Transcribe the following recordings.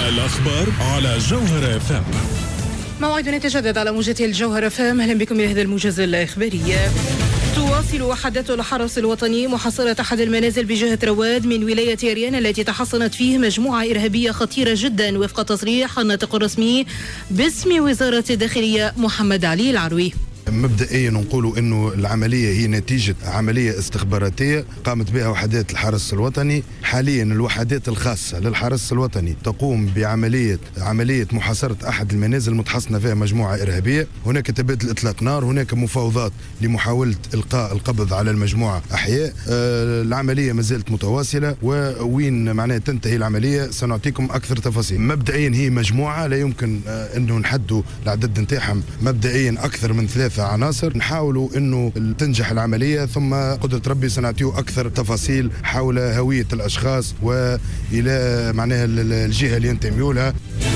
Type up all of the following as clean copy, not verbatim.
الأخبار على جوهر FM. موعدنا يتجدد على موجة الجوهر FM. أهلا بكم لهذا الموجز الإخباري. تواصل وحدات الحرس الوطني محاصرة أحد المنازل بجهة رواد من ولاية أريانا التي تحصنت فيه مجموعة إرهابية خطيرة جدا وفق تصريح الناطق الرسمي باسم وزارة الداخلية محمد علي العروي. مبدئيا نقولوا انه العمليه هي نتيجه عمليه استخباراتيه قامت بها وحدات الحرس الوطني. حاليا الوحدات الخاصه للحرس الوطني تقوم بعمليه محاصره احد المنازل المتحصنه فيها مجموعه ارهابيه. هناك تبادل اطلاق نار، هناك مفاوضات لمحاوله القاء القبض على المجموعه احياء. العمليه ما زالت متواصله، ووين معناها تنتهي العمليه سنعطيكم اكثر تفاصيل. مبدئيا هي مجموعه لا يمكن انه نحدوا العدد نتاعهم، مبدئيا اكثر من 3 عناصر. نحاولوا انه تنجح العمليه، ثم قدره ربي سنعطيه اكثر تفاصيل حول هويه الاشخاص والى معناها الجهه اللي ينتميوا لها.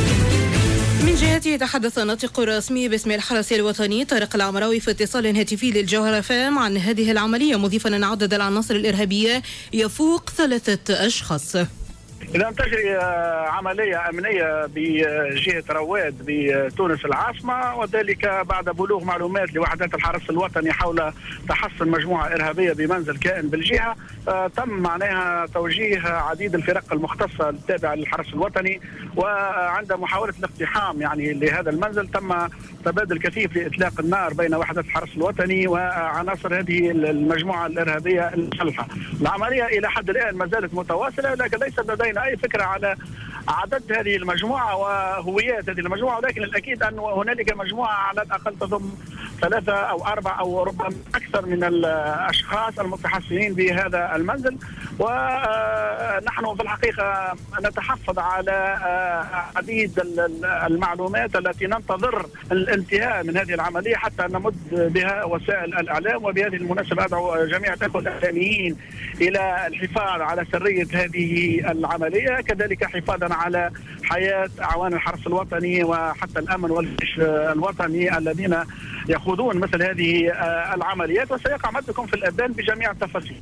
من جهته تحدث الناطق الرسمي باسم الحرس الوطني طارق العمراوي في اتصال هاتفي للجوهر FM عن هذه العمليه، مضيفا ان عدد العناصر الارهابيه يفوق 3 أشخاص. إذا تجري عملية أمنية بجهة رواد بتونس العاصمة، وذلك بعد بلوغ معلومات لوحدات الحرس الوطني حول تحصن مجموعة إرهابية بمنزل كائن بالجهة. تم معناها توجيه عديد الفرق المختصة التابعة للحرس الوطني، وعند محاولة الاقتحام يعني لهذا المنزل تم تبادل كثيف لإطلاق النار بين وحدات الحرس الوطني وعناصر هذه المجموعة الإرهابية المسلحة. العملية إلى حد الآن ما زالت متواصلة، لكن ليس لدينا أي فكرة على عدد هذه المجموعة وهويات هذه المجموعة، ولكن الأكيد أن هنالك مجموعة على الأقل تضم 3 أو 4 أو ربما أكثر من الأشخاص المتحصنين بهذا المنزل. ونحن في الحقيقة نتحفظ على عديد المعلومات التي ننتظر الانتهاء من هذه العملية حتى نمد بها وسائل الإعلام. وبهذه المناسبة أدعو جميع الأخوة الإعلاميين إلى الحفاظ على سرية هذه العملية، كذلك حفاظا على حياة أعوان الحرس الوطني وحتى الأمن والجيش الوطني الذين يخوضون مثل هذه العمليات، وسيقع مدكم في الأذان بجميع التفاصيل.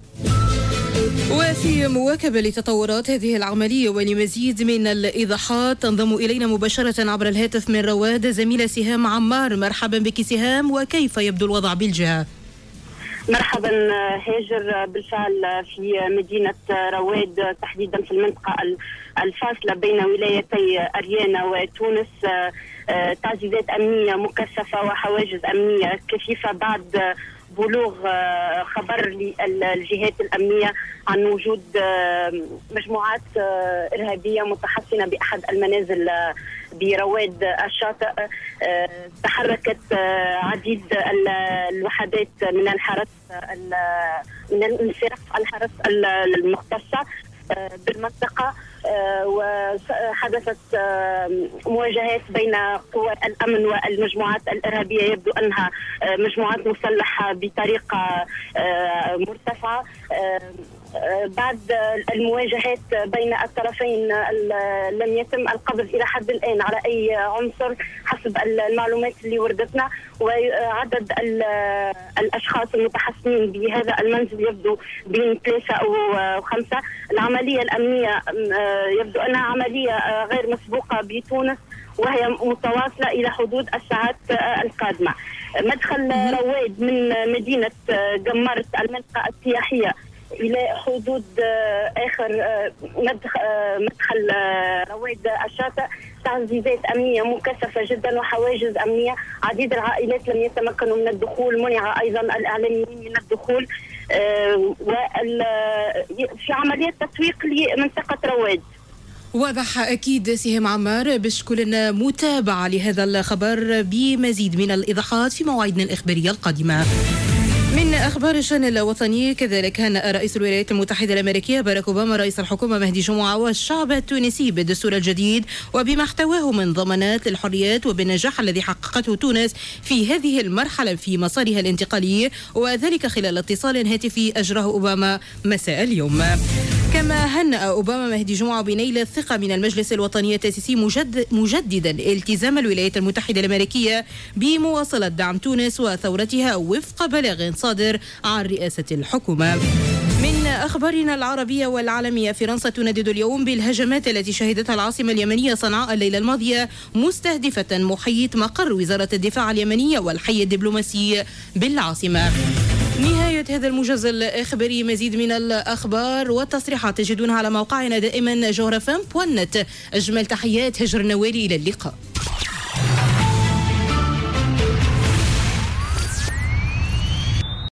وفي مواكبة لتطورات هذه العملية ولمزيد من الإيضاحات تنضم إلينا مباشرة عبر الهاتف من رواد زميلة سهام عمار. مرحبا بك سهام، وكيف يبدو الوضع بالجهة؟ مرحبا هاجر، بالفعل في مدينة رواد تحديدا في المنطقة الفاصلة بين ولايتي أريانا وتونس تعزيزات أمنية مكثفة وحواجز أمنية كثيفة بعد بلوغ خبر للجهات الأمنية عن وجود مجموعات إرهابية متحصنة بأحد المنازل برواد الشاطئ. تحركت عديد الوحدات من الحرس من فرق الحرس المختصة بالمنطقة، وحدثت مواجهات بين قوى الأمن والمجموعات الإرهابية. يبدو أنها مجموعات مسلحة بطريقة مرتفعة. بعد المواجهات بين الطرفين لم يتم القبض إلى حد الآن على أي عنصر حسب المعلومات اللي وردتنا، وعدد الأشخاص المتحصنين بهذا المنزل يبدو بين 3 أو 5. العملية الأمنية يبدو أنها عملية غير مسبوقة بتونس، وهي متواصلة إلى حدود الساعات القادمة. مدخل رواد من مدينة جمرت المنطقة السياحية إلى حدود آخر مدخل رواد الشاطئ تعزيزات أمنية مكثفة جدا وحواجز أمنية. عديد العائلات لم يتمكنوا من الدخول، منع أيضا الإعلاميين من الدخول، في عملية تسويق لمنطقة رواد. واضح أكيد سهام عمار، بشكل لنا متابعة لهذا الخبر بمزيد من الإيضاحات في مواعيدنا الإخبارية القادمة. من أخبار الشأن الوطني كذلك هنأ رئيس الولايات المتحدة الأمريكية باراك أوباما رئيس الحكومة مهدي جمعة والشعب التونسي بالدستور الجديد وبما احتواه من ضمانات للحريات وبالنجاح الذي حققته تونس في هذه المرحلة في مسارها الانتقالي، وذلك خلال اتصال هاتفي أجراه أوباما مساء اليوم. كما هنأ أوباما مهدي جمعة بنيل الثقة من المجلس الوطني التأسيسي مجددا التزام الولايات المتحدة الأمريكية بمواصلة دعم تونس وثورتها وفق بلاغ صادر عن رئاسة الحكومة. من أخبارنا العربية والعالمية، فرنسا تندد اليوم بالهجمات التي شهدتها العاصمة اليمنية صنعاء الليلة الماضية، مستهدفة محيط مقر وزارة الدفاع اليمنية والحي الدبلوماسي بالعاصمة. نهاية هذا الموجز الإخباري. مزيد من الأخبار والتصريحات تجدونها على موقعنا دائما جوهرفم.net. أجمل تحيات هجر النوالي، إلى اللقاء.